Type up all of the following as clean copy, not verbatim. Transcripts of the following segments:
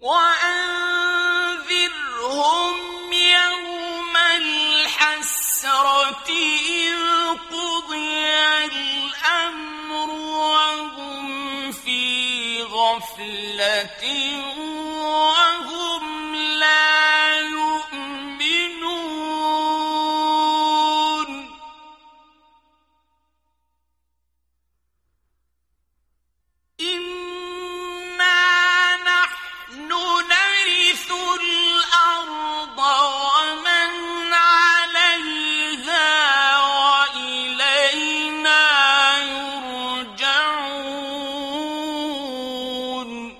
وأنذرهم يوم الحسرة إذ قضي الأمر وهم في غفلة وهم لا يؤمنون إنا نحن نرث الأرض ومن عليها وإلينا يرجعون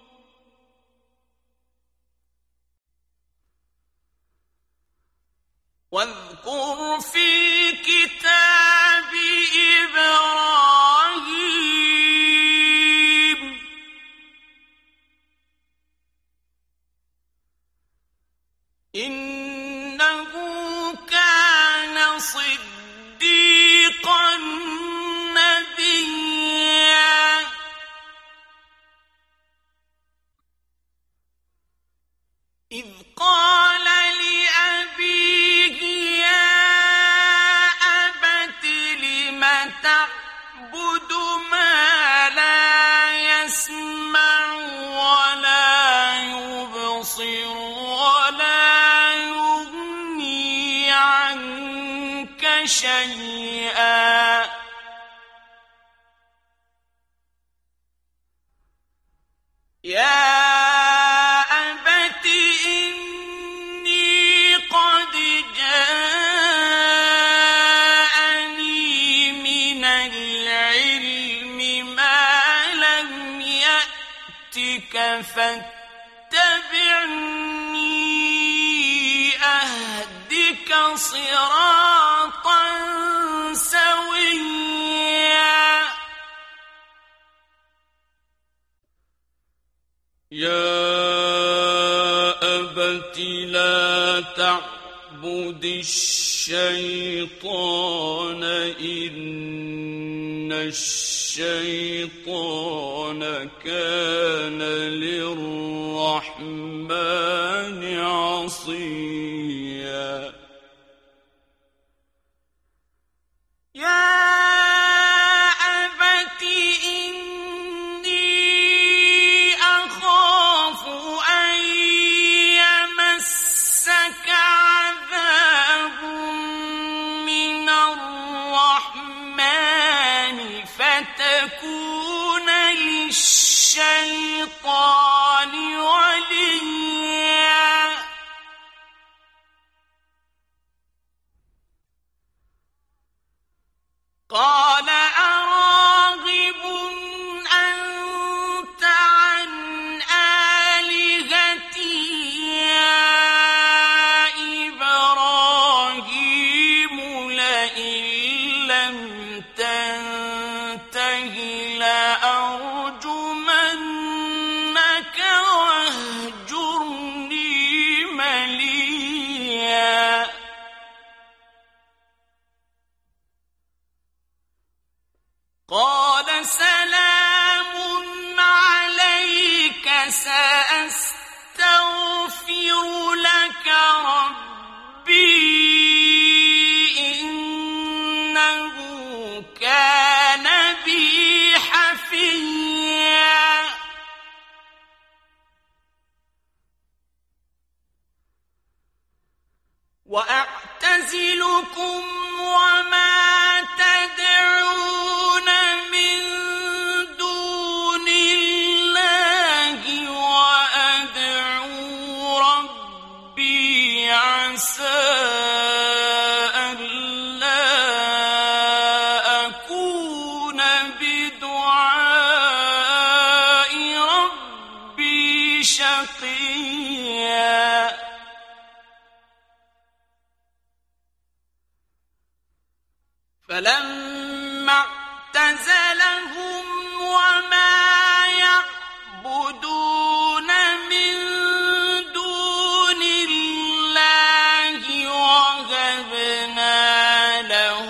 واذكر في الكتاب إبراهيم إنه كان صديقا نبيا إذ قال لأبيه يا أبت لم تعبد ما لا يسمع ولا يبصر ولا يغني عنك شيئا يا أبت إني قد جاءني من العلم ما لم يأتك فاتبعني أهدك صراطا سويا يا أبت لا تعبد الشيطان إن الشيطان كان للرحمن عصيا يا أبت إني أخاف أن يمسك عذاب من الرحمن فتكون للشيطان وليا قال أراغب أنت عن آلهتي يا إبراهيم لئن لم تنته لأرجمنك واهجرني مليا قال سلام عليك سأستغفر لك ربي إنه كان بي حفيا وأعتزلكم وما تدعون من دون الله وأدعو ربي عسى ألا أكون بدعاء ربي شقيا فلما اعتزلهم وما يعبدون من دون الله وهبنا له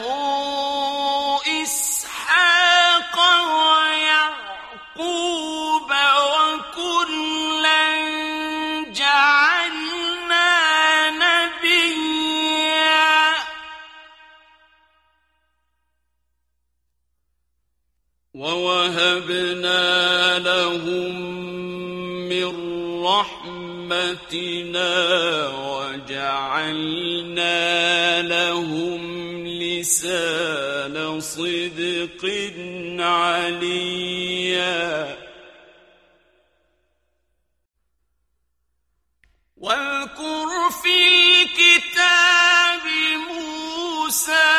إسحاق ويعقوب وكلا لهم من رحمتنا وجعلنا لهم لسان صدق عليا واذكر في الكتاب موسى